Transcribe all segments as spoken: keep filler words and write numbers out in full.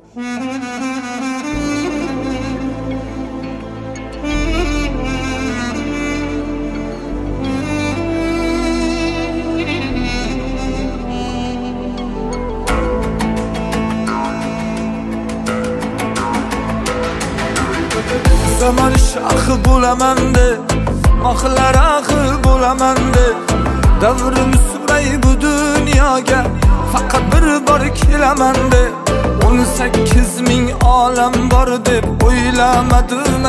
Zaman şahı bulaman de, mahlar ahı bulaman de. Davrim süray bu dunyoga faqat bir bor kelaman de. O'n sakkiz ming olam bor deb o'ylamadim.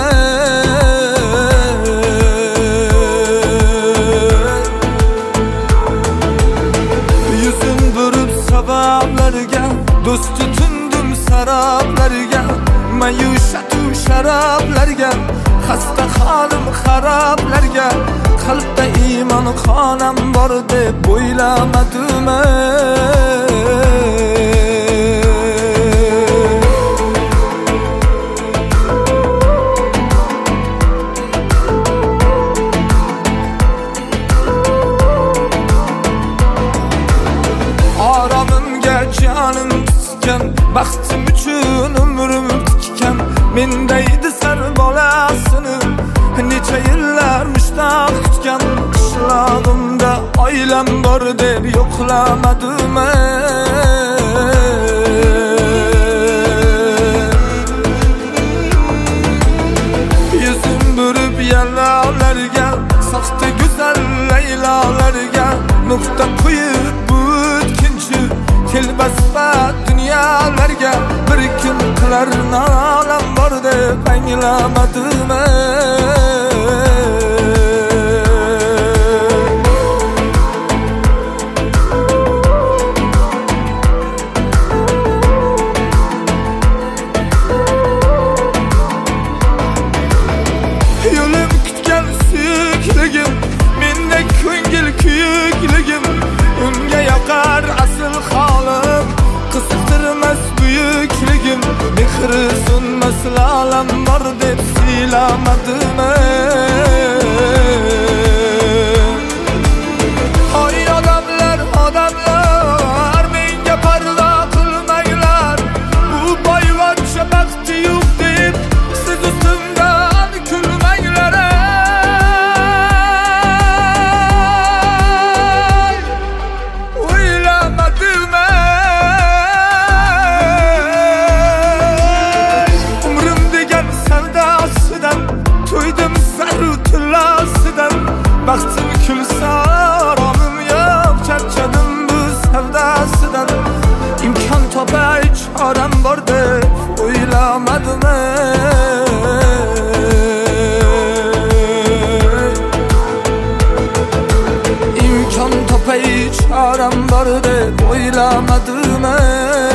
Yuzim burib sabablarga, do'st tutundim sarablarga. Mayushatu sharablarga, xasta holim xarablarga. Qalbda iymon xonam bor deb o'ylamadim. Oromimga jonim tutgan, baxtim uchun umrim tikkan. Mendaydi sar bolasini necha yillar mushtaq kutgan. Qishlog'imda oilam bor deb yo'qlamadim. Yuzim burib yallolarga, soxta go'zal laylolarga nuqta qo'yib bu o'tkinchi telbasbat dunyolarga. Bir kun qilar nolam bor deb anglamadim. Yo'lim kutgan suyukligim, mendek ko'ngil kuyukligim. Unga yoqar asl holim, qiziqtirmas buyukligim. Mehri so'nmas lolam bor deb siylamadim. Hoy odamlar, odamlar, menga parvo qilmanglar. Bu boyvachcha baxti yo'q deb siz ustimdan kulmanglar. O'ylamadim. Umrim degan savdosidan to'ydim saru tillosidan. Baxtim kulsa oromim yo'q, charchadim bu savdosidan. Imkon topay choram bor deb o'ylamadim. Imkon topay choram bor deb o'ylamadim.